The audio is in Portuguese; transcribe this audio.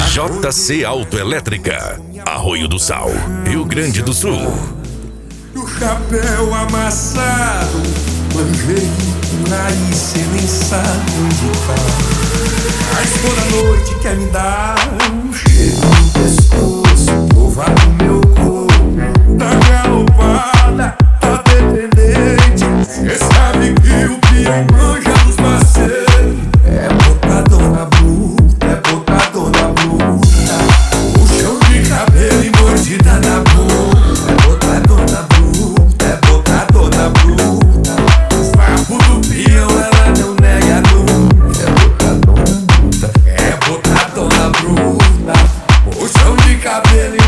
JC Autoelétrica, Arroio do Sal, Rio Grande do Sul. O chapéu amassado, manjei aí cê nem sabe onde tá. Mas toda noite quer me dar um cheiro no pescoço, provar o meu corpo, da galopada, tá dependente. Cê sabe que o pior manja dos parceiros é botador na bruta, é botador na bruta. Puxão de cabelo e mordida na boca, é botador na bruta, é botador na bruta. O papo do peão ela não nega nunca, é botador na bruta, é botador na bruta. Puxão de cabelo